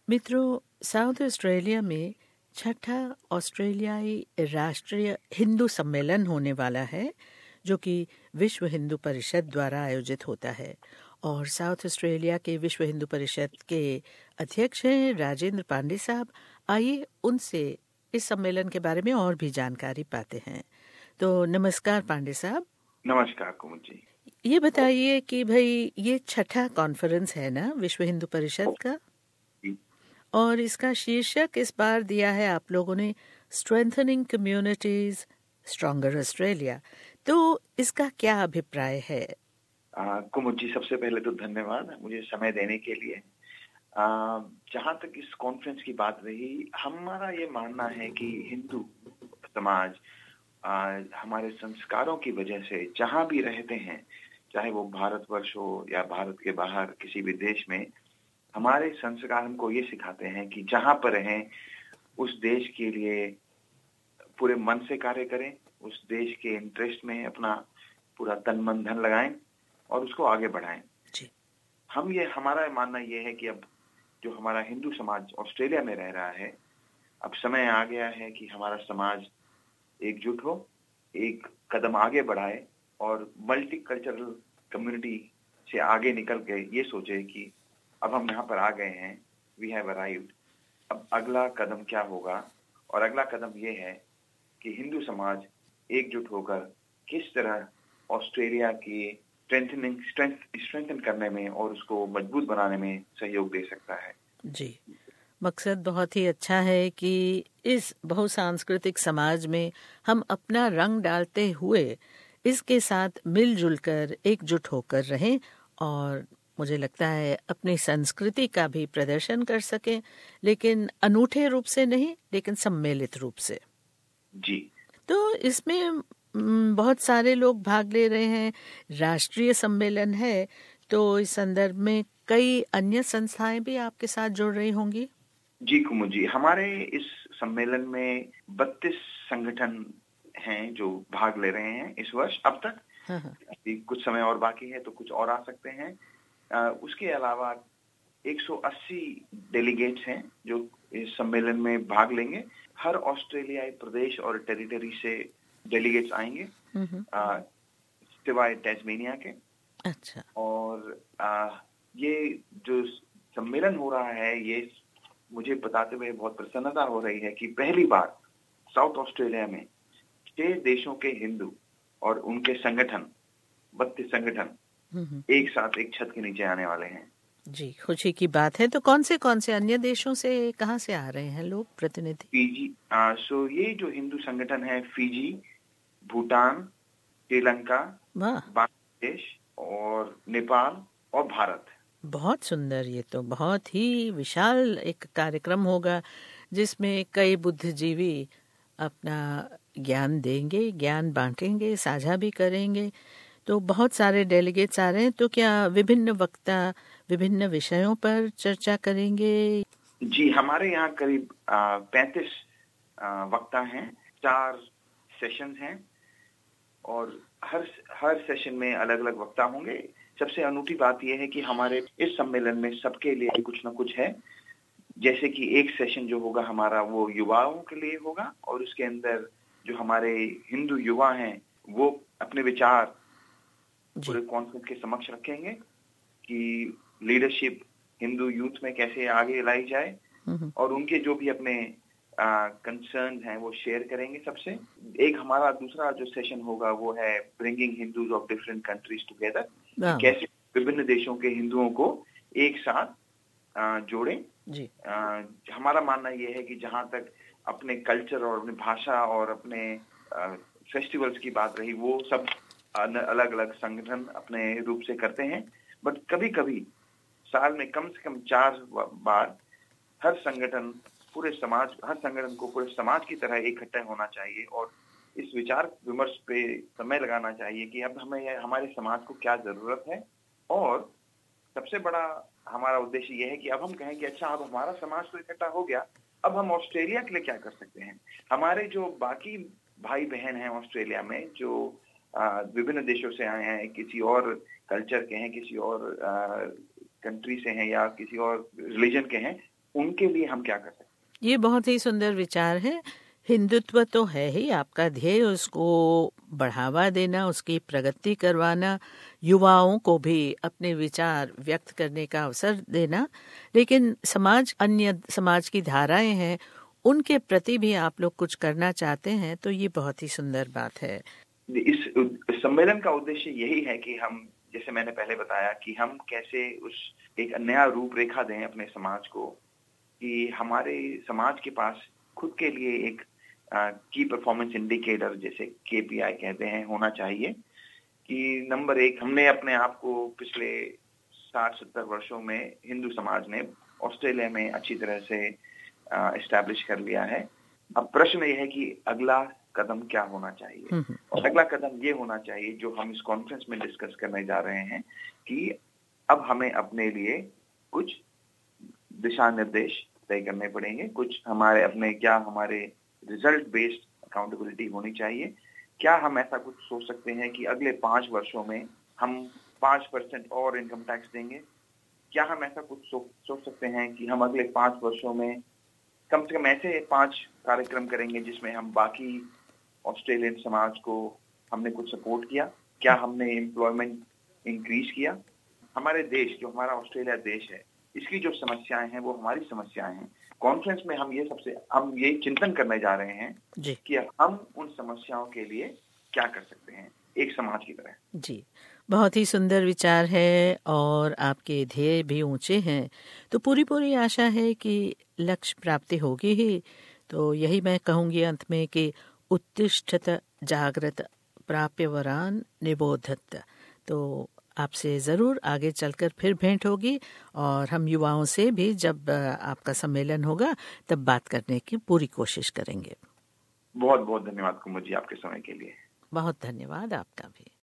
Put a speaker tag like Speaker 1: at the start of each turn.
Speaker 1: मित्रों, south Australia में छठा ऑस्ट्रेलियाई राष्ट्रीय हिंदू सम्मेलन होने वाला है, जो कि विश्व हिंदू परिषद द्वारा आयोजित होता है। और साउथ ऑस्ट्रेलिया के विश्व हिंदू परिषद के अध्यक्ष हैं राजेंद्र पांडे साहब। आइए उनसे इस सम्मेलन के बारे में और भी जानकारी पाते हैं। तो नमस्कार पांडे साहब।
Speaker 2: नमस्कार कुमुद जी।
Speaker 1: ये बताइए कि भाई ये छठा कॉन्फ्रेंस है ना विश्व हिंदू परिषद का, और इसका शीर्षक इस बार दिया है आप लोगों ने स्ट्रेंथनिंग कम्युनिटीज स्ट्रॉन्गर ऑस्ट्रेलिया। तो इसका क्या अभिप्राय है?
Speaker 2: कुमुद जी, सबसे पहले तो धन्यवाद मुझे समय देने के लिए। जहाँ तक इस कॉन्फ्रेंस की बात रही, हमारा ये मानना है कि हिंदू समाज हमारे संस्कारों की वजह से जहाँ भी रहते हैं, चाहे वो भारतवर्ष हो या भारत के बाहर किसी भी देश में, हमारे संस्कार हमको ये सिखाते हैं कि जहाँ पर रहें उस देश के लिए पूरे मन से कार्य करें, उस देश के इंटरेस्ट में अपना पूरा तन मन धन लगाएं और उसको आगे बढ़ाएं।
Speaker 1: जी।
Speaker 2: हमारा मानना ये है कि अब जो हमारा हिंदू समाज ऑस्ट्रेलिया में रह रहा है, अब समय आ गया है कि हमारा समाज एकजुट हो, एक कदम आगे बढ़ाए और मल्टी कल्चरल कम्युनिटी से आगे निकल के ये सोचे कि अब हम यहाँ पर आ गए हैं, वी हैव अराइव्ड, अब अगला कदम क्या होगा। और अगला कदम ये है कि हिंदू समाज एकजुट होकर किस तरह ऑस्ट्रेलिया की स्ट्रेंथन करने में और उसको मजबूत बनाने में सहयोग दे सकता है।
Speaker 1: जी, मकसद बहुत ही अच्छा है कि इस बहुसांस्कृतिक समाज में हम अपना रंग डालते हुए इसके साथ मिलजुल कर एकजुट होकर रहें और मुझे लगता है अपनी संस्कृति का भी प्रदर्शन कर सकें, लेकिन अनूठे रूप से नहीं, लेकिन सम्मिलित रूप से।
Speaker 2: जी।
Speaker 1: तो इसमें बहुत सारे लोग भाग ले रहे हैं, राष्ट्रीय सम्मेलन है, तो इस संदर्भ में कई अन्य संस्थाएं भी आपके साथ जुड़ रही होंगी।
Speaker 2: जी कुमुद जी, हमारे इस सम्मेलन में 32 संगठन हैं जो भाग ले रहे हैं इस वर्ष अब तक। अभी कुछ समय और बाकी है तो कुछ और आ सकते हैं। उसके अलावा 180 डेलीगेट्स हैं जो इस सम्मेलन में भाग लेंगे। हर ऑस्ट्रेलियाई प्रदेश और टेरिटरी से डेलीगेट्स आएंगे, सिवाय टैस्मेनिया के।
Speaker 1: अच्छा।
Speaker 2: और ये जो सम्मेलन हो रहा है, ये मुझे बताते हुए बहुत प्रसन्नता हो रही है कि पहली बार साउथ ऑस्ट्रेलिया में 6 देशों के हिंदू और उनके संगठन, 32 संगठन एक साथ एक छत के नीचे आने वाले हैं।
Speaker 1: जी, खुशी की बात है। तो कौन से अन्य देशों से, कहाँ से आ रहे हैं लोग, प्रतिनिधि?
Speaker 2: फीजी, ये जो हिंदू संगठन है, फीजी, भूटान, श्रीलंका, बांग्लादेश और नेपाल और भारत।
Speaker 1: बहुत सुंदर, ये तो बहुत ही विशाल एक कार्यक्रम होगा जिसमें कई बुद्धिजीवी अपना ज्ञान देंगे, ज्ञान बांटेंगे, साझा भी करेंगे। तो बहुत सारे डेलीगेट्स आ रहे हैं, तो क्या विभिन्न वक्ता विभिन्न विषयों पर चर्चा करेंगे?
Speaker 2: जी, हमारे यहाँ करीब 35 वक्ता हैं, 4 सेशन हैं और हर सेशन में अलग अलग वक्ता होंगे। सबसे अनूठी बात यह है कि हमारे इस सम्मेलन में सबके लिए कुछ न कुछ है। जैसे कि एक सेशन जो होगा हमारा, वो युवाओं के लिए होगा और उसके अंदर जो हमारे हिंदू युवा हैं वो अपने विचार पूरे कॉन्फ्रेंस के समक्ष रखेंगे कि लीडरशिप हिंदू यूथ में कैसे आगे लाई जाए, और उनके जो भी अपने कंसर्न हैं वो शेयर करेंगे सबसे। एक हमारा दूसरा जो सेशन होगा वो है bringing Hindus of different countries together, कैसे विभिन्न देशों के हिंदुओं को एक साथ जोड़ें। हमारा मानना ये है कि जहां तक अपने कल्चर और अपनी भाषा और अपने फेस्टिवल्स की बात रही, वो सब अलग अलग संगठन अपने रूप से करते हैं, बट कभी कभी साल में कम से कम 4 बार हर संगठन को पूरे समाज की तरह इकट्ठा होना चाहिए और इस विचार विमर्श पे समय लगाना चाहिए कि अब हमारे समाज को क्या जरूरत है। और सबसे बड़ा हमारा उद्देश्य यह है कि अब हम कहें कि अच्छा, अब हमारा समाज तो इकट्ठा हो गया, अब हम ऑस्ट्रेलिया के लिए क्या कर सकते हैं। हमारे जो बाकी भाई बहन हैं ऑस्ट्रेलिया में, जो विभिन्न देशों से आए हैं, किसी और कल्चर के हैं, किसी और कंट्री से हैं या किसी और रिलीजन के हैं, उनके लिए हम क्या कर सकते हैं।
Speaker 1: ये बहुत ही सुंदर विचार है। हिंदुत्व तो है ही आपका ध्येय, उसको बढ़ावा देना, उसकी प्रगति करवाना, युवाओं को भी अपने विचार व्यक्त करने का अवसर देना, लेकिन अन्य समाज की धाराएं हैं, उनके प्रति भी आप लोग कुछ करना चाहते हैं, तो ये बहुत ही सुंदर बात है।
Speaker 2: इस सम्मेलन का उद्देश्य यही है कि हम, जैसे मैंने पहले बताया, कि हम कैसे एक नया रूपरेखा दें अपने समाज को, कि हमारे समाज के पास खुद के लिए एक की परफॉर्मेंस इंडिकेटर, जैसे KPI कहते हैं, होना चाहिए। कि नंबर 1, हमने अपने आप को पिछले 60-70 वर्षों में हिंदू समाज ने ऑस्ट्रेलिया में अच्छी तरह से एस्टैब्लिश कर लिया है। अब प्रश्न यह है कि अगला कदम क्या होना चाहिए, और अगला कदम ये होना चाहिए जो हम इस कॉन्फ्रेंस में डिस्कस करने जा रहे हैं, कि अब हमें अपने लिए कुछ दिशा निर्देश तय करने पड़ेंगे। कुछ हमारे रिजल्ट बेस्ड अकाउंटेबिलिटी होनी चाहिए। क्या हम ऐसा कुछ सोच सकते हैं कि अगले 5 वर्षों में हम 5% और इनकम टैक्स देंगे? क्या हम ऐसा कुछ सोच सकते हैं कि हम अगले 5 वर्षों में कम से कम ऐसे 5 कार्यक्रम करेंगे जिसमें हम बाकी ऑस्ट्रेलियन समाज को हमने कुछ सपोर्ट किया? क्या हमने एम्प्लॉयमेंट इंक्रीज किया? हमारे देश, जो हमारा ऑस्ट्रेलिया देश है, इसकी जो समस्याएं हैं वो हमारी समस्याएं हैं। कॉन्फ्रेंस में हम ये चिंतन करने जा रहे हैं कि हम उन समस्याओं के लिए क्या कर सकते हैं एक समाज की तरह।
Speaker 1: जी, बहुत ही सुंदर विचार है और आपके ध्येय भी ऊंचे हैं, तो पूरी आशा है कि लक्ष्य प्राप्ति होगी ही। तो यही मैं कहूँगी अंत में कि उत्तिष्ठत जागृत प्राप्य वरान निबोधत। तो आपसे ज़रूर आगे चलकर फिर भेंट होगी, और हम युवाओं से भी जब आपका सम्मेलन होगा तब बात करने की पूरी कोशिश करेंगे।
Speaker 2: बहुत बहुत धन्यवाद कुमुद जी, आपके समय के लिए।
Speaker 1: बहुत धन्यवाद आपका भी।